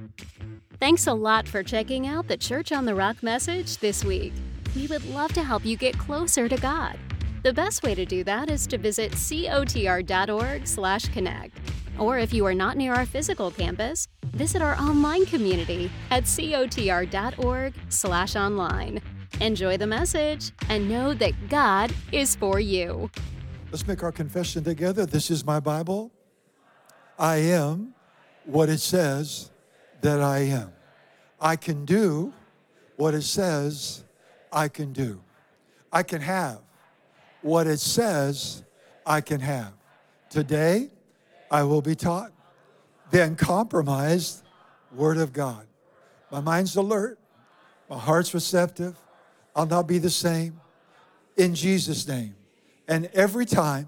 Thanks a lot for checking out the Church on the Rock message this week. We would love to help you get closer to God. The best way to do that is to visit cotr.org/connect. Or if you are not near our physical campus, visit our online community at cotr.org/online. Enjoy the message and know that God is for you. Let's make our confession together. This is my Bible. I am what it says that I am. I can do what it says I can do. I can have what it says I can have. Today, I will be taught the uncompromised Word of God. My mind's alert. My heart's receptive. I'll not be the same. In Jesus' name. And every time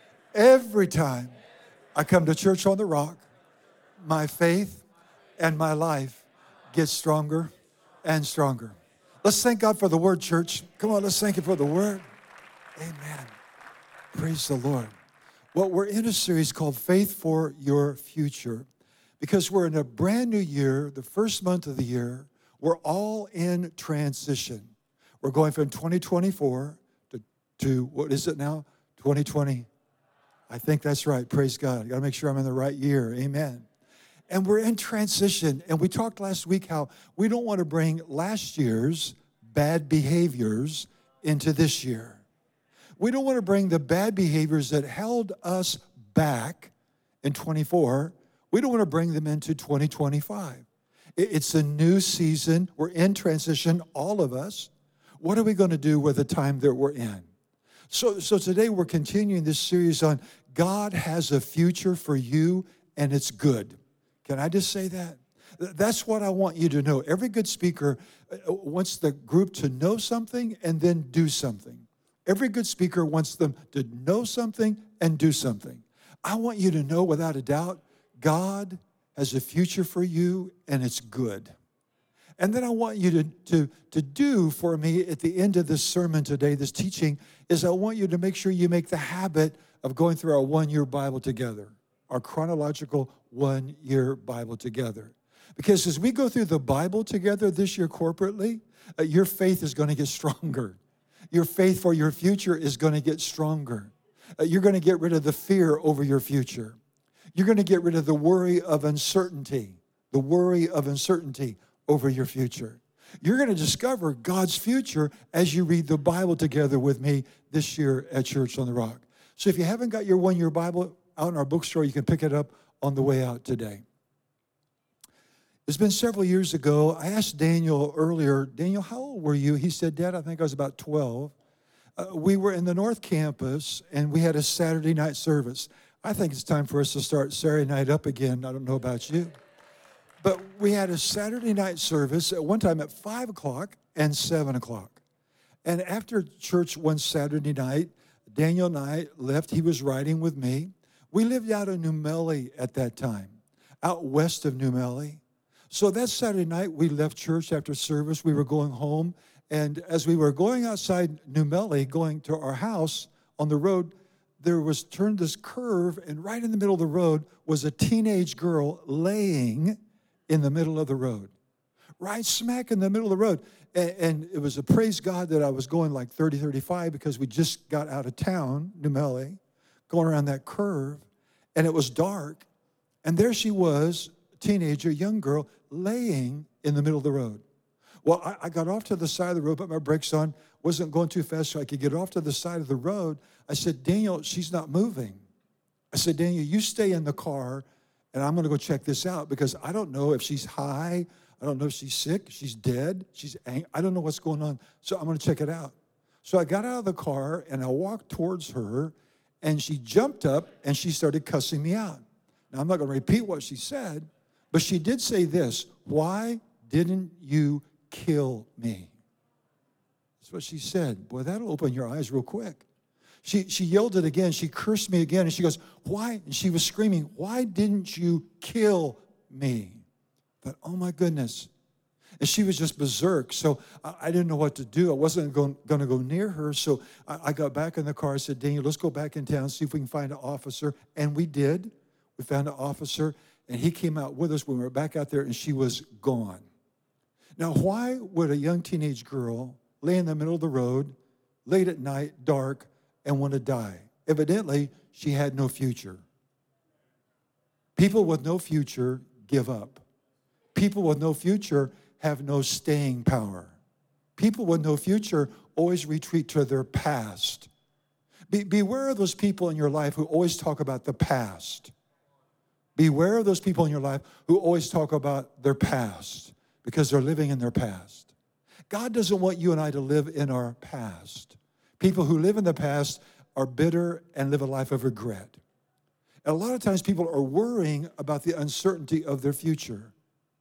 I come to Church on the Rock, my faith and my life gets stronger and stronger. Let's thank God for the Word, church. Come on, let's thank Him for the Word. Amen. Praise the Lord. Well, we're in a series called Faith for Your Future because we're in a brand new year, the first month of the year. We're all in transition. We're going from 2024 to what is it now? 2020. I think that's right. Praise God. I got to make sure I'm in the right year. Amen. And we're in transition. And we talked last week how we don't want to bring last year's bad behaviors into this year. We don't want to bring the bad behaviors that held us back in 24. We don't want to bring them into 2025. It's a new season. We're in transition, all of us. What are we going to do with the time that we're in? So today we're continuing this series on God has a future for you and it's good. Can I just say that? That's what I want you to know. Every good speaker wants the group to know something and then do something. Every good speaker wants them to know something and do something. I want you to know without a doubt, God has a future for you and it's good. And then I want you to do for me at the end of this sermon today, this teaching, is I want you to make sure you make the habit of going through our one-year Bible together, our chronological one-year Bible together. Because as we go through the Bible together this year corporately, your faith is going to get stronger. Your faith for your future is going to get stronger. You're going to get rid of the fear over your future. You're going to get rid of the worry of uncertainty over your future. You're going to discover God's future as you read the Bible together with me this year at Church on the Rock. So if you haven't got your one-year Bible out in our bookstore, you can pick it up on the way out today. It's been several years ago. I asked Daniel earlier, Daniel, how old were you? He said, Dad, I think I was about 12. We were in the North Campus, and we had a Saturday night service. I think it's time for us to start Saturday night up again. I don't know about you. But we had a Saturday night service at one time at 5 o'clock and 7 o'clock. And after church one Saturday night, Daniel and I left. He was riding with me. We lived out in New Melle at that time, out west of New Melle. So that Saturday night, we left church after service. We were going home. And as we were going outside New Melle, going to our house on the road, there was turned this curve, and right in the middle of the road was a teenage girl laying in the middle of the road, right smack in the middle of the road. And it was a praise God that I was going like 30, 35 because we just got out of town, New Melle, going around that curve, and it was dark. And there she was, a teenager, young girl, laying in the middle of the road. Well, I got off to the side of the road, put my brakes on, wasn't going too fast so I could get off to the side of the road. I said, Daniel, she's not moving. I said, Daniel, you stay in the car, and I'm going to go check this out because I don't know if she's high. I don't know if she's sick. She's dead. She's angry. I don't know what's going on. So I'm going to check it out. So I got out of the car, and I walked towards her, and she jumped up, and she started cussing me out. Now, I'm not going to repeat what she said, but she did say this, why didn't you kill me? That's what she said. Boy, that'll open your eyes real quick. She yelled it again. She cursed me again. And she goes, why? And she was screaming, why didn't you kill me? But, oh, my goodness. And she was just berserk. So I didn't know what to do. I wasn't going to go near her. So I got back in the car. I said, Daniel, let's go back in town, see if we can find an officer. And we did. We found an officer. and he came out with us when we were back out there, and she was gone. Now, why would a young teenage girl lay in the middle of the road, late at night, dark, and want to die? Evidently, she had no future. People with no future give up. People with no future have no staying power. People with no future always retreat to their past. Beware of those people in your life who always talk about the past. Beware of those people in your life who always talk about their past because they're living in their past. God doesn't want you and I to live in our past. People who live in the past are bitter and live a life of regret. And a lot of times people are worrying about the uncertainty of their future.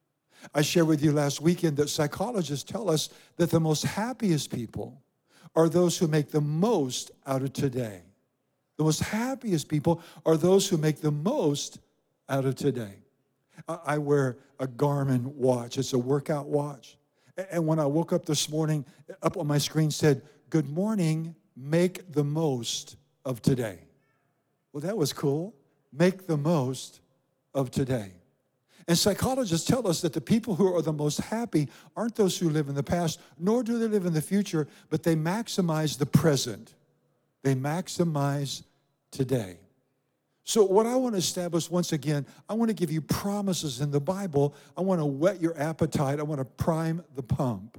I shared with you last weekend that psychologists tell us that the most happiest people are those who make the most out of today. The most happiest people are those who make the most out of today. I wear a Garmin watch. It's a workout watch. And when I woke up this morning, up on my screen said, "Good morning, make the most of today." Well, that was cool. Make the most of today. And psychologists tell us that the people who are the most happy aren't those who live in the past, nor do they live in the future, but they maximize the present. They maximize today. So what I want to establish once again, I want to give you promises in the Bible. I want to whet your appetite. I want to prime the pump.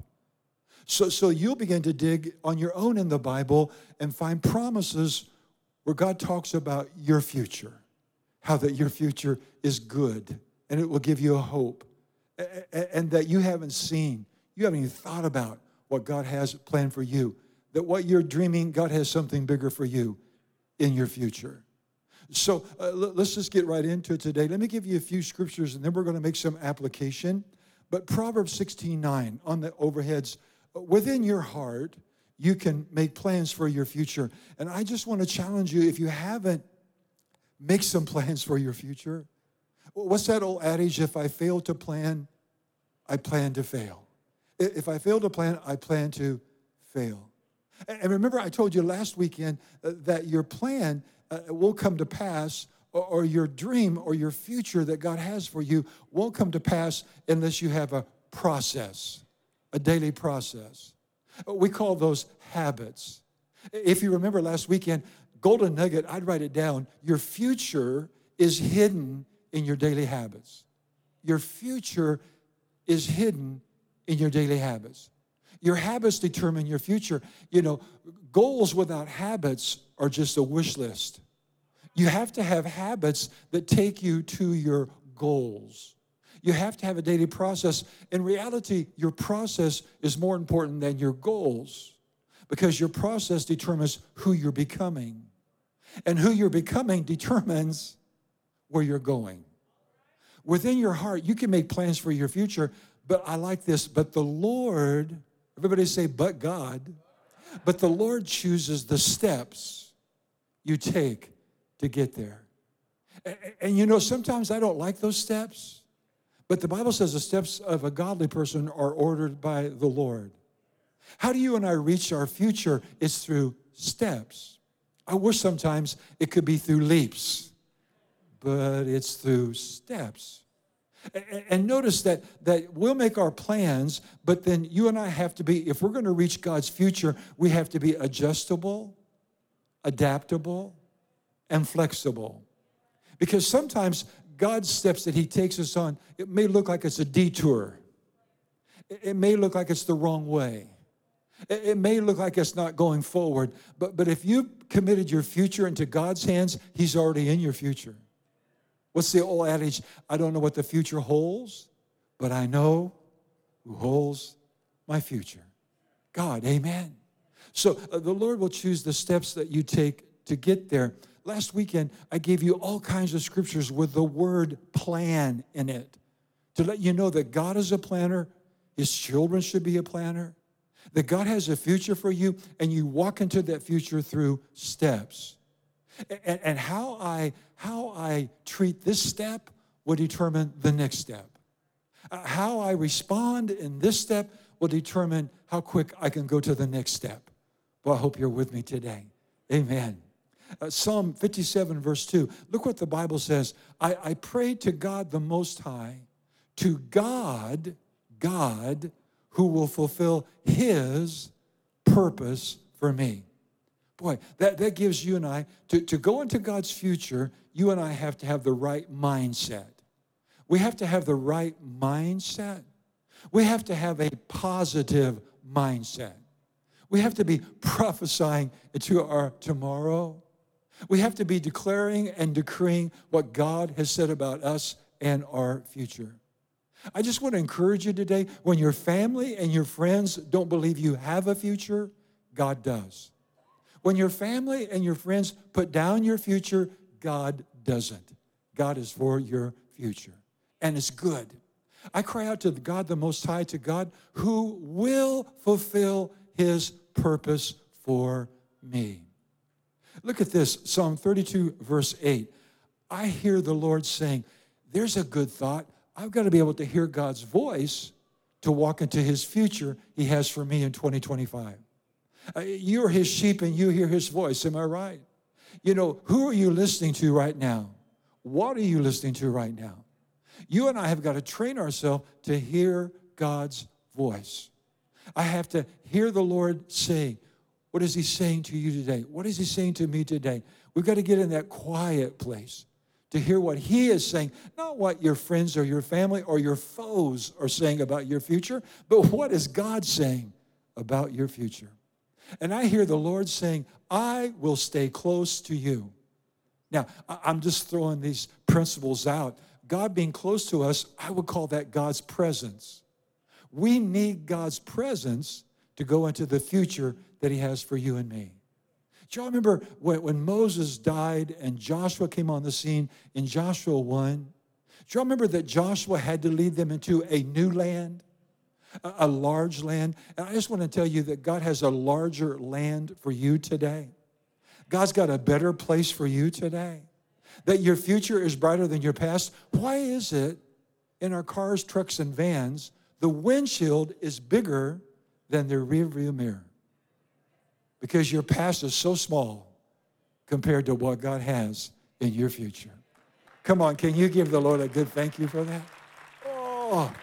So you'll begin to dig on your own in the Bible and find promises where God talks about your future, how that your future is good, and it will give you a hope, and that you haven't seen, you haven't even thought about what God has planned for you, that what you're dreaming, God has something bigger for you in your future. So let's just get right into it today. Let me give you a few scriptures, and then we're going to make some application. But Proverbs 16:9 on the overheads, within your heart, you can make plans for your future. And I just want to challenge you, if you haven't, make some plans for your future. What's that old adage? If I fail to plan, I plan to fail. If I fail to plan, I plan to fail. And remember, I told you last weekend that your plan will come to pass, or your dream or your future that God has for you won't come to pass unless you have a process, a daily process. We call those habits. If you remember last weekend, golden nugget, I'd write it down. Your future is hidden in your daily habits. Your future is hidden in your daily habits. Your habits determine your future. You know, goals without habits are just a wish list. You have to have habits that take you to your goals. You have to have a daily process. In reality, your process is more important than your goals, because your process determines who you're becoming. And who you're becoming determines where you're going. Within your heart, you can make plans for your future, but I like this, but the Lord, everybody say, but God, but the Lord chooses the steps you take to get there. And you know, sometimes I don't like those steps, but the Bible says the steps of a godly person are ordered by the Lord. How do you and I reach our future? It's through steps. I wish sometimes it could be through leaps, but it's through steps. And notice that we'll make our plans, but then you and I have to be, if we're going to reach God's future, we have to be adjustable, adaptable, and flexible. Because sometimes God's steps that he takes us on, it may look like it's a detour. It may look like it's the wrong way. It may look like it's not going forward, but if you committed your future into God's hands, he's already in your future. What's the old adage? I don't know what the future holds, but I know who holds my future. God, amen. So the Lord will choose the steps that you take to get there. Last weekend, I gave you all kinds of scriptures with the word plan in it to let you know that God is a planner, his children should be a planner, that God has a future for you, and you walk into that future through steps. And how I treat this step will determine the next step. How I respond in this step will determine how quick I can go to the next step. Well, I hope you're with me today. Amen. Psalm 57, verse 2. Look what the Bible says. I pray to God the Most High, to God who will fulfill his purpose for me. Boy, that gives you and I, to go into God's future, you and I have to have the right mindset. We have to have the right mindset. We have to have a positive mindset. We have to be prophesying into our tomorrow. We have to be declaring and decreeing what God has said about us and our future. I just want to encourage you today, when your family and your friends don't believe you have a future, God does. When your family and your friends put down your future, God doesn't. God is for your future, and it's good. I cry out to God the Most High, to God who will fulfill his purpose for me. Look at this, Psalm 32, verse 8. I hear the Lord saying, there's a good thought. I've got to be able to hear God's voice to walk into his future he has for me in 2025. You're his sheep and you hear his voice, am I right? You know, who are you listening to right now? What are you listening to right now? You and I have got to train ourselves to hear God's voice. I have to hear the Lord say, what is he saying to you today? What is he saying to me today? We've got to get in that quiet place to hear what he is saying, not what your friends or your family or your foes are saying about your future, but what is God saying about your future? And I hear the Lord saying, I will stay close to you. Now, I'm just throwing these principles out. God being close to us, I would call that God's presence. We need God's presence to go into the future that he has for you and me. Do y'all remember when Moses died and Joshua came on the scene in Joshua 1? Do y'all remember that Joshua had to lead them into a new land, a large land? And I just want to tell you that God has a larger land for you today. God's got a better place for you today. That your future is brighter than your past. Why is it in our cars, trucks, and vans, the windshield is bigger than the rearview mirror? Because your past is so small compared to what God has in your future. Come on, can you give the Lord a good thank you for that? Oh.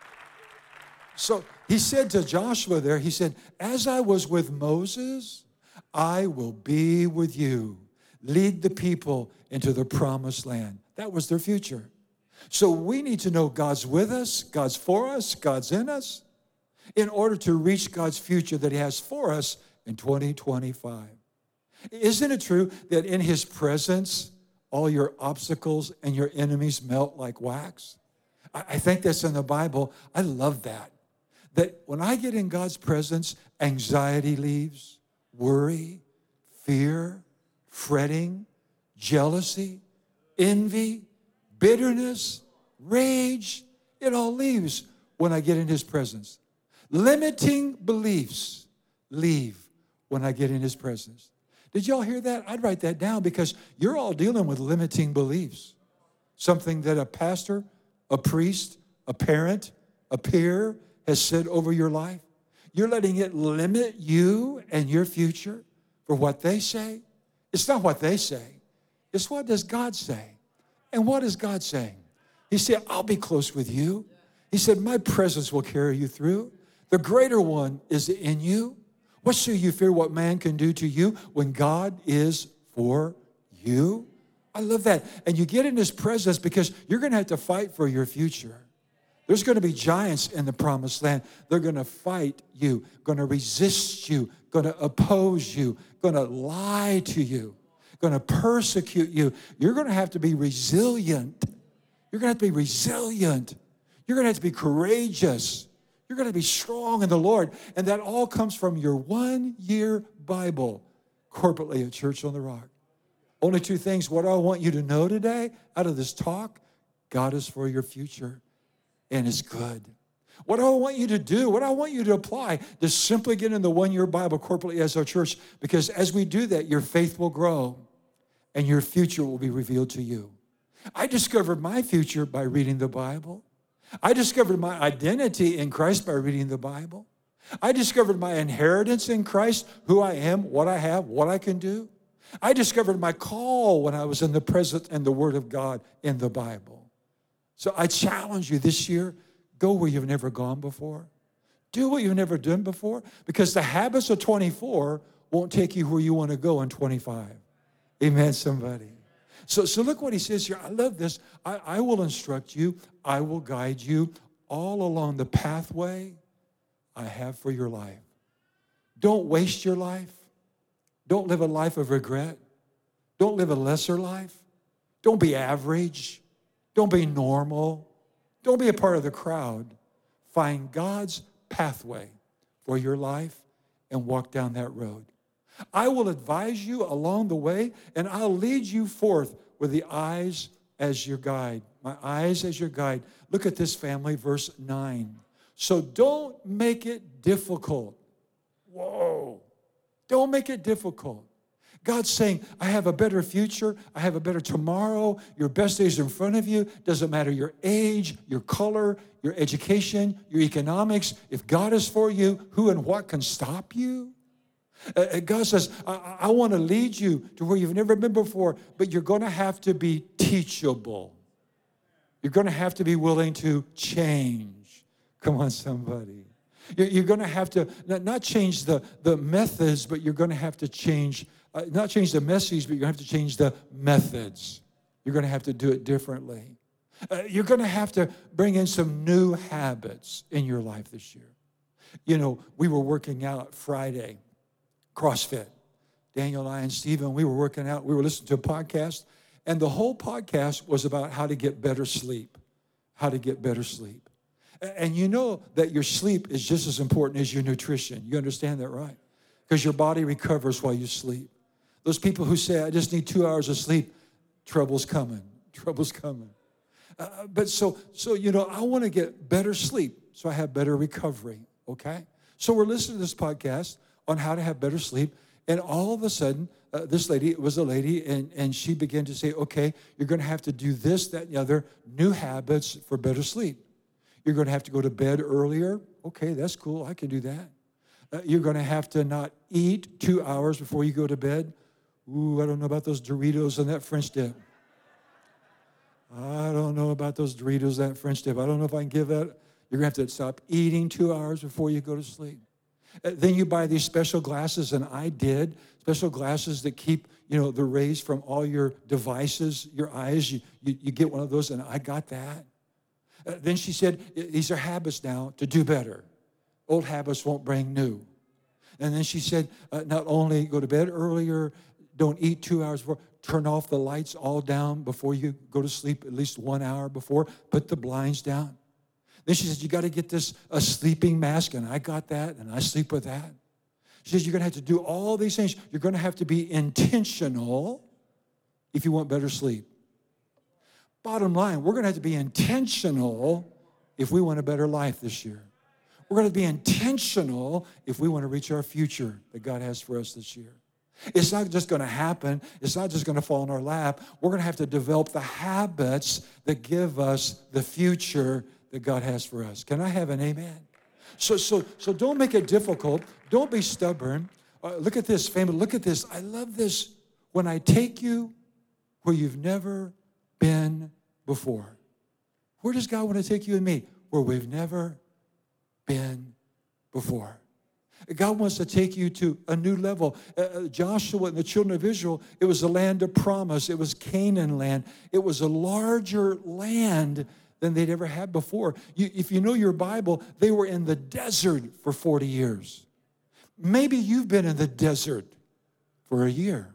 So he said to Joshua there, he said, as I was with Moses, I will be with you. Lead the people into the promised land. That was their future. So we need to know God's with us, God's for us, God's in us, in order to reach God's future that he has for us in 2025. Isn't it true that in his presence, all your obstacles and your enemies melt like wax? I think that's in the Bible. I love that. That when I get in God's presence, anxiety leaves, worry, fear, fretting, jealousy, envy, bitterness, rage, it all leaves when I get in his presence. Limiting beliefs leave when I get in his presence. Did y'all hear that? I'd write that down because you're all dealing with limiting beliefs. Something that a pastor, a priest, a parent, a peer has said over your life. You're letting it limit you and your future for what they say. It's not what they say. It's what does God say. And what is God saying? He said, I'll be close with you. He said, my presence will carry you through. The greater one is in you. What shall you fear what man can do to you when God is for you? I love that. And you get in his presence because you're going to have to fight for your future. There's going to be giants in the promised land. They're going to fight you, going to resist you, going to oppose you, going to lie to you, going to persecute you. You're going to have to be resilient. You're going to have to be resilient. You're going to have to be courageous. You're going to be strong in the Lord. And that all comes from your 1-year Bible corporately at Church on the Rock. Only two things. What I want you to know today out of this talk, God is for your future and it's good. What do I want you to do? What I want you to apply to simply get in the 1-year Bible corporately as our church, because as we do that, your faith will grow and your future will be revealed to you. I discovered my future by reading the Bible. I discovered my identity in Christ by reading the Bible. I discovered my inheritance in Christ, who I am, what I have, what I can do. I discovered my call when I was in the presence and the Word of God in the Bible. So I challenge you this year, go where you've never gone before. Do what you've never done before, because the habits of 24 won't take you where you want to go in 25. Amen, somebody. So look what he says here. I love this. I will instruct you. I will guide you all along the pathway I have for your life. Don't waste your life. Don't live a life of regret. Don't live a lesser life. Don't be average. Don't be normal. Don't be a part of the crowd. Find God's pathway for your life and walk down that road. I will advise you along the way, and I'll lead you forth with the eyes as your guide. My eyes as your guide. Look at this, family, verse 9. So don't make it difficult. Whoa. Don't make it difficult. God's saying, I have a better future. I have a better tomorrow. Your best days are in front of you. Doesn't matter your age, your color, your education, your economics. If God is for you, who and what can stop you? God says, I want to lead you to where you've never been before, but you're going to have to be teachable. You're going to have to be willing to change. Come on, somebody. You're going to have to not change the methods, but you're going to have to change, not change the message, but you're going to have to change the methods. You're going to have to do it differently. You're going to have to bring in some new habits in your life this year. You know, we were working out Friday, CrossFit. Daniel and I and Stephen, we were working out. We were listening to a podcast, and the whole podcast was about how to get better sleep, how to get better sleep. And you know that your sleep is just as important as your nutrition. You understand that, right? Because your body recovers while you sleep. Those people who say, I just need 2 hours of sleep, trouble's coming. Trouble's coming. But so you know, I want to get better sleep so I have better recovery, okay? So we're listening to this podcast on how to have better sleep, and all of a sudden, this lady, it was a lady, and she began to say, okay, you're going to have to do this, that, and the other, new habits for better sleep. You're going to have to go to bed earlier. Okay, that's cool. I can do that. You're going to have to not eat 2 hours before you go to bed. Ooh, I don't know about those Doritos and that French dip. I don't know about those Doritos and that French dip. I don't know if I can give that. You're going to have to stop eating 2 hours before you go to sleep. Then you buy these special glasses, and I did, special glasses that keep, you know, the rays from all your devices, your eyes. You get one of those, and I got that. Then she said, these are habits now to do better. Old habits won't bring new. And then she said, not only go to bed earlier, don't eat 2 hours before, turn off the lights all down before you go to sleep, at least 1 hour before, put the blinds down. Then she said, you got to get a sleeping mask, and I got that, and I sleep with that. She says, you're going to have to do all these things. You're going to have to be intentional if you want better sleep. Bottom line, we're going to have to be intentional if we want a better life this year. We're going to be intentional if we want to reach our future that God has for us this year. It's not just going to happen. It's not just going to fall in our lap. We're going to have to develop the habits that give us the future that God has for us. Can I have an amen? So don't make it difficult. Don't be stubborn. Look at this, family. Look at this. I love this. When I take you where you've never been before. Where does God want to take you and me? Where we've never been before. God wants to take you to a new level. Joshua and the children of Israel, it was a land of promise. It was Canaan land. It was a larger land than they'd ever had before. If you know your Bible, they were in the desert for 40 years. Maybe you've been in the desert for a year,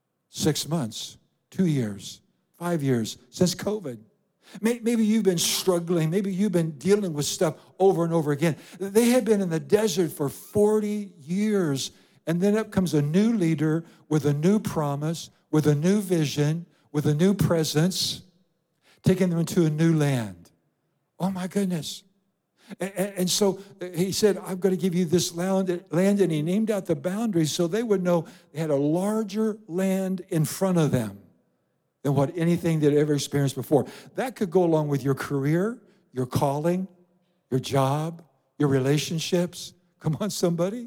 6 months, 2 years, 5 years, since COVID. Maybe you've been struggling. Maybe you've been dealing with stuff over and over again. They had been in the desert for 40 years, and then up comes a new leader with a new promise, with a new vision, with a new presence, taking them into a new land. Oh, my goodness. And so he said, I'm going to give you this land, and he named out the boundaries so they would know they had a larger land in front of them than what anything they'd ever experienced before. That could go along with your career, your calling, your job, your relationships. Come on, somebody.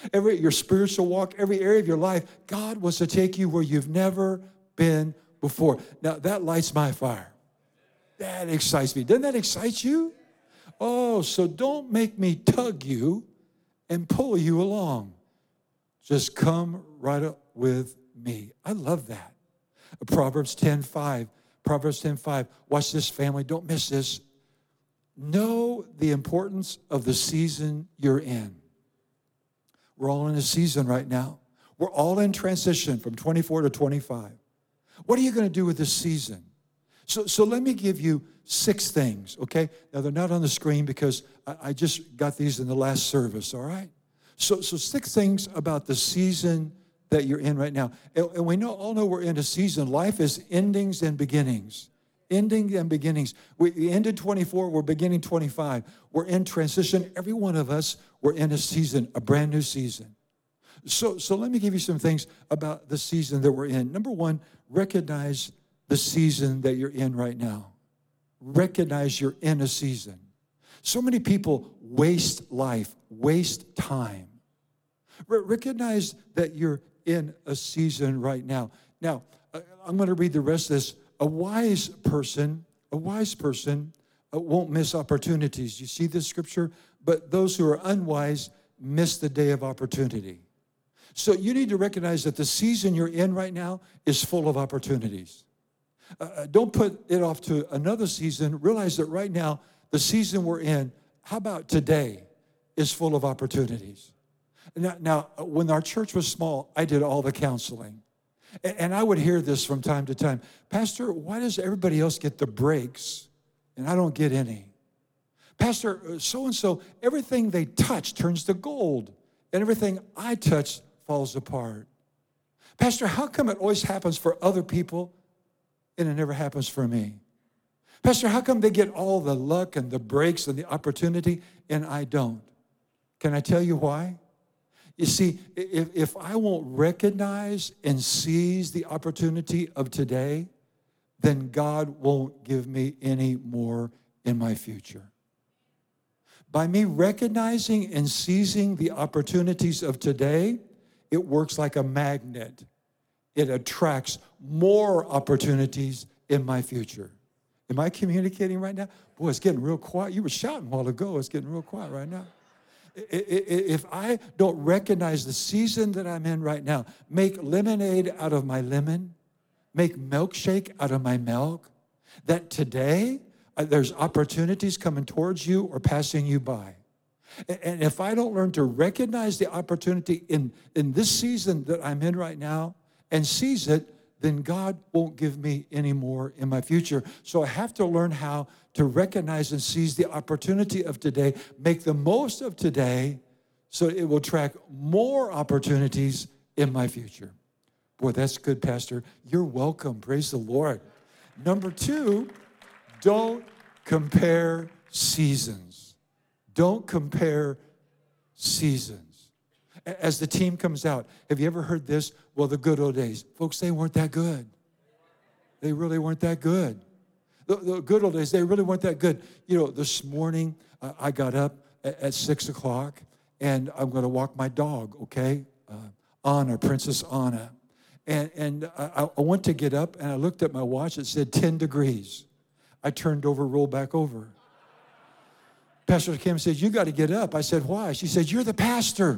your spiritual walk, every area of your life, God wants to take you where you've never been before. Now, that lights my fire. That excites me. Doesn't that excite you? Oh, so don't make me tug you and pull you along. Just come right up with me. I love that. Proverbs 10:5. Proverbs 10:5. Watch this, family. Don't miss this. Know the importance of the season you're in. We're all in a season right now. We're all in transition from 24 to 25. What are you going to do with this season? So let me give you 6 things, okay? Now, they're not on the screen because I just got these in the last service, all right? So 6 things about the season that you're in right now. And we all know we're in a season. Life is endings and beginnings. Ending and beginnings. We ended 24, we're beginning 25. We're in transition. Every one of us, we're in a season, a brand new season. So let me give you some things about the season that we're in. Number 1, recognize the season that you're in right now. Recognize you're in a season. So many people waste life, waste time. Recognize that you're in a season right now. Now, I'm going to read the rest of this. A wise person won't miss opportunities. You see this scripture? But those who are unwise miss the day of opportunity. So you need to recognize that the season you're in right now is full of opportunities. Don't put it off to another season. Realize that right now, the season we're in, how about today, is full of opportunities. Now, when our church was small, I did all the counseling. And I would hear this from time to time. Pastor, why does everybody else get the breaks and I don't get any? Pastor, so-and-so, everything they touch turns to gold and everything I touch falls apart. Pastor, how come it always happens for other people and it never happens for me? Pastor, how come they get all the luck and the breaks and the opportunity and I don't? Can I tell you why? You see, if I won't recognize and seize the opportunity of today, then God won't give me any more in my future. By me recognizing and seizing the opportunities of today, it works like a magnet. It attracts more opportunities in my future. Am I communicating right now? Boy, it's getting real quiet. You were shouting a while ago. It's getting real quiet right now. If I don't recognize the season that I'm in right now, make lemonade out of my lemon, make milkshake out of my milk, that today there's opportunities coming towards you or passing you by. And if I don't learn to recognize the opportunity in this season that I'm in right now and seize it, then God won't give me any more in my future. So I have to learn how to recognize and seize the opportunity of today, make the most of today so it will attract more opportunities in my future. Boy, that's good, Pastor. You're welcome. Praise the Lord. Number 2, don't compare seasons. Don't compare seasons. As the team comes out, have you ever heard this? Well, the good old days. Folks, they weren't that good. They really weren't that good. The good old days, they really weren't that good. You know, this morning, I got up at 6 o'clock, and I'm going to walk my dog, okay? Anna, Princess Anna. And I went to get up, and I looked at my watch. It said 10 degrees. I turned over, rolled back over. Pastor Kim said, you got to get up. I said, why? She said, you're the pastor.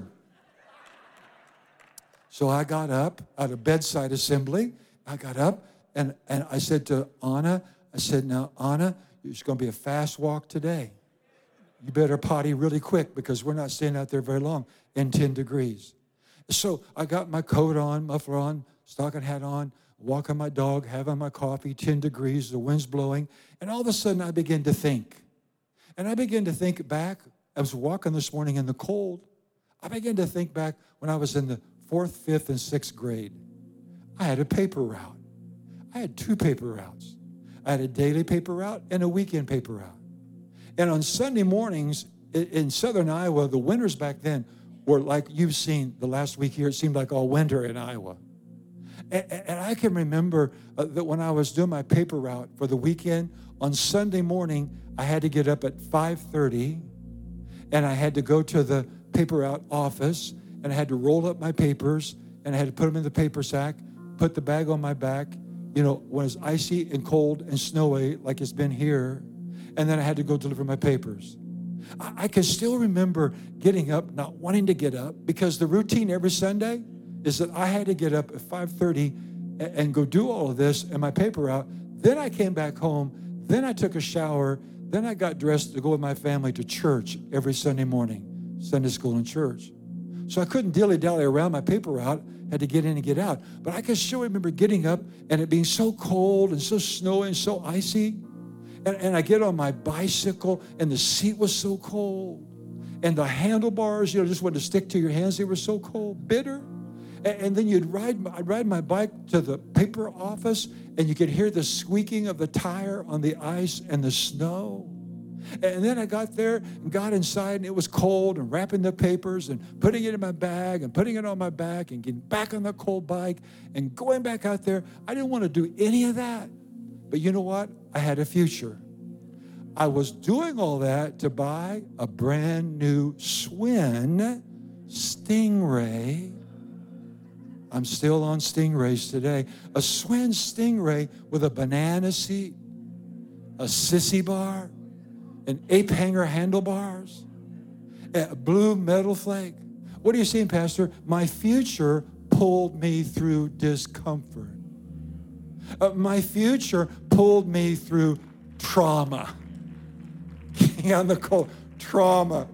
So I got up at a bedside assembly. I got up, and I said to Anna, I said, now, Anna, it's going to be a fast walk today. You better potty really quick because we're not staying out there very long in 10 degrees. So I got my coat on, muffler on, stocking hat on, walking my dog, having my coffee, 10 degrees, the wind's blowing. And all of a sudden, I began to think. And I began to think back. I was walking this morning in the cold. I began to think back when I was in the 4th, 5th, and 6th grade. I had a paper route. I had 2 paper routes. I had a daily paper route and a weekend paper route. And on Sunday mornings in southern Iowa, the winters back then were like you've seen the last week here. It seemed like all winter in Iowa. And I can remember that when I was doing my paper route for the weekend, on Sunday morning, I had to get up at 5:30, and I had to go to the paper route office, and I had to roll up my papers, and I had to put them in the paper sack, put the bag on my back, when it's icy and cold and snowy like it's been here, and then I had to go deliver my papers. I can still remember getting up, not wanting to get up, because the routine every Sunday is that I had to get up at 5:30 and go do all of this and my paper out. Then I came back home. Then I took a shower. Then I got dressed to go with my family to church every Sunday morning, Sunday school and church. So I couldn't dilly-dally around my paper route, had to get in and get out. But I can still remember getting up and it being so cold and so snowy and so icy. And I get on my bicycle and the seat was so cold. And the handlebars, just wanted to stick to your hands. They were so cold, bitter. And then I'd ride my bike to the paper office and you could hear the squeaking of the tire on the ice and the snow. And then I got there and got inside and it was cold, and wrapping the papers and putting it in my bag and putting it on my back and getting back on the cold bike and going back out there. I didn't want to do any of that. But you know what? I had a future. I was doing all that to buy a brand new Schwinn Stingray. I'm still on Stingrays today. A Schwinn Stingray with a banana seat, a sissy bar, an ape hanger handlebars, a blue metal flake. What are you seeing, Pastor? My future pulled me through discomfort. My future pulled me through trauma. On the cold, trauma.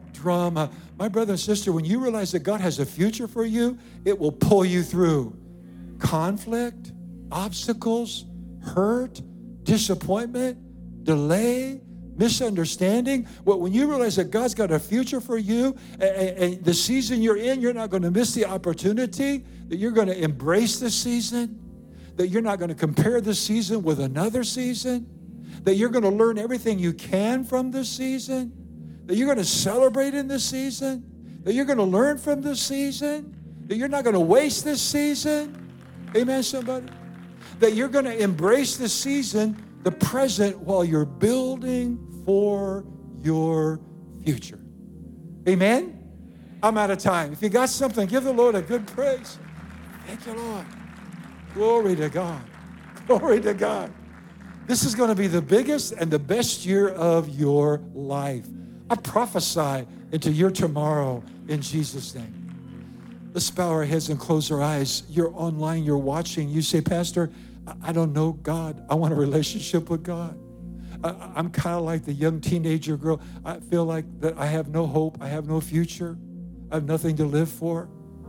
My brother and sister, when you realize that God has a future for you, it will pull you through conflict, obstacles, hurt, disappointment, delay, misunderstanding. Well, when you realize that God's got a future for you, and the season you're in, you're not going to miss the opportunity, that you're going to embrace this season, that you're not going to compare this season with another season, that you're going to learn everything you can from this season, that you're going to celebrate in this season, that you're going to learn from this season, that you're not going to waste this season. Amen, somebody? That you're going to embrace this season, the present, while you're building for your future. Amen? I'm out of time. If you got something, give the Lord a good praise. Thank you, Lord. Glory to God. Glory to God. This is going to be the biggest and the best year of your life. I prophesy into your tomorrow in Jesus' name. Let's bow our heads and close our eyes. You're online, you're watching. You say, Pastor, I don't know God. I want a relationship with God. I'm kind of like the young teenager girl. I feel like that I have no hope. I have no future. I have nothing to live for.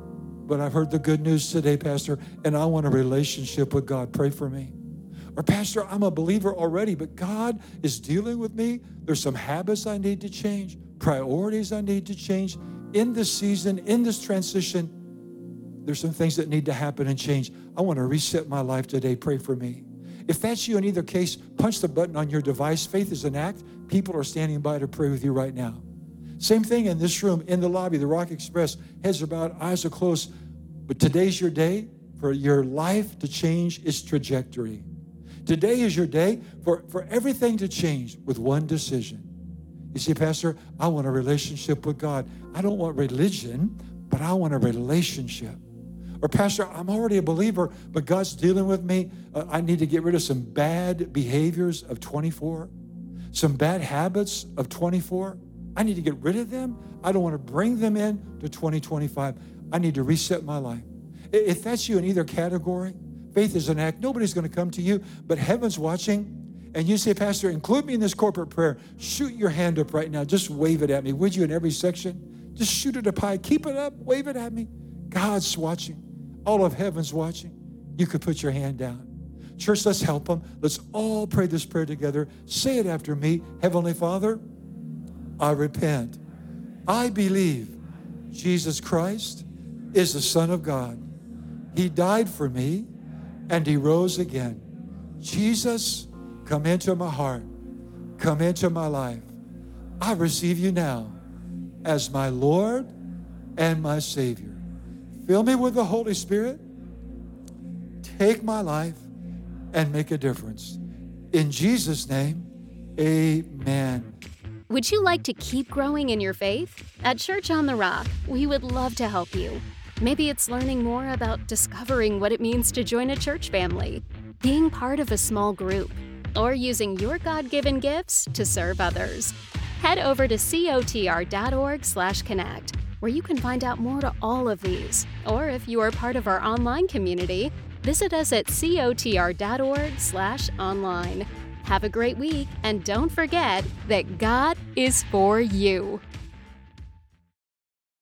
But I've heard the good news today, Pastor, and I want a relationship with God. Pray for me. Or, Pastor, I'm a believer already, but God is dealing with me. There's some habits I need to change, priorities I need to change. In this season, in this transition, there's some things that need to happen and change. I want to reset my life today. Pray for me. If that's you in either case, punch the button on your device. Faith is an act. People are standing by to pray with you right now. Same thing in this room, in the lobby, the Rock Express. Heads are bowed, eyes are closed. But today's your day for your life to change its trajectory. Today is your day for everything to change with one decision. You see, Pastor, I want a relationship with God. I don't want religion, but I want a relationship. Or, Pastor, I'm already a believer, but God's dealing with me. I need to get rid of some bad behaviors of 24, some bad habits of 24. I need to get rid of them. I don't want to bring them in to 2025. I need to reset my life. If that's you in either category, faith is an act. Nobody's going to come to you, but heaven's watching. And you say, Pastor, include me in this corporate prayer. Shoot your hand up right now. Just wave it at me. Would you, in every section? Just shoot it up high. Keep it up. Wave it at me. God's watching. All of heaven's watching. You could put your hand down. Church, let's help them. Let's all pray this prayer together. Say it after me. Heavenly Father, I repent. I believe Jesus Christ is the Son of God. He died for me and he rose again. Jesus, come into my heart. Come into my life. I receive you now as my Lord and my Savior. Fill me with the Holy Spirit. Take my life and make a difference. In Jesus' name, amen. Would you like to keep growing in your faith? At Church on the Rock, we would love to help you. Maybe it's learning more about discovering what it means to join a church family, being part of a small group, or using your God-given gifts to serve others. Head over to cotr.org/connect, where you can find out more to all of these. Or if you are part of our online community, visit us at cotr.org/online. Have a great week, and don't forget that God is for you.